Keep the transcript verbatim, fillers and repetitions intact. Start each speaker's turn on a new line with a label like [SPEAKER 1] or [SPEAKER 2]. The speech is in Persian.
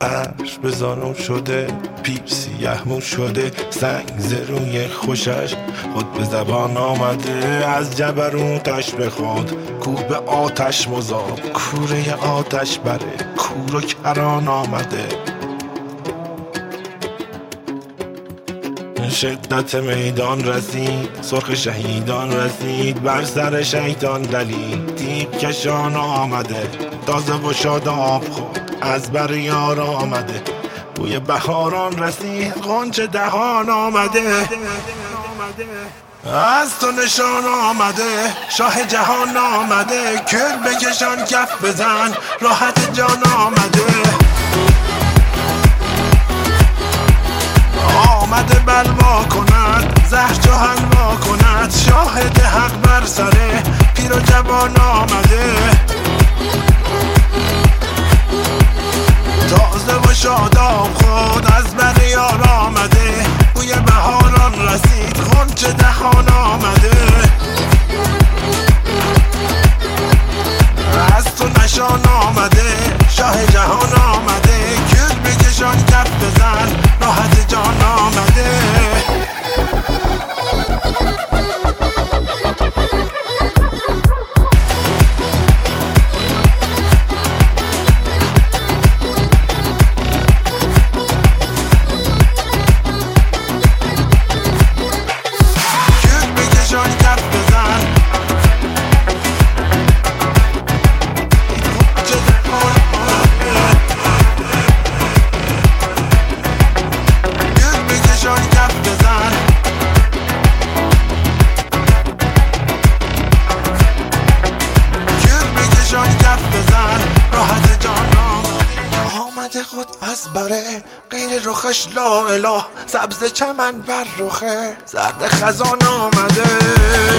[SPEAKER 1] عرش به زانو شده، پیش سیه مو شده، سنگ زروی خوشش خود به زبان آمده. از جبروتش به خود کوه به آتش مذاب، کوره آتش بره کور و کران آمده. شدت میدان رسید، سرخ شهیدان رسید، بر سر شیطان دلید تیغ کشان آمده. تازه و شاداب خود از بر یار آمده، بوی بهاران رسید غنچه دهان آمده. از تو نشان آمده، شاه جهان آمده، کل بکشان کف بزن راحت جان آمده. آمده بلوا کند، زهر چو حلوا کند، شاهد حق بر سره پیر و جوان آمده. تازه و شاداب خود از بر یار آمده، بوی بهاران رسید غنچه دهان آمده. از تو نشان آمده، شاه جهان آمده، کل بکشان کف بزن راحت جان آمده. خود از بره غیر رخش لا اله، سبز چمن بر رخه زرد خزان آمده.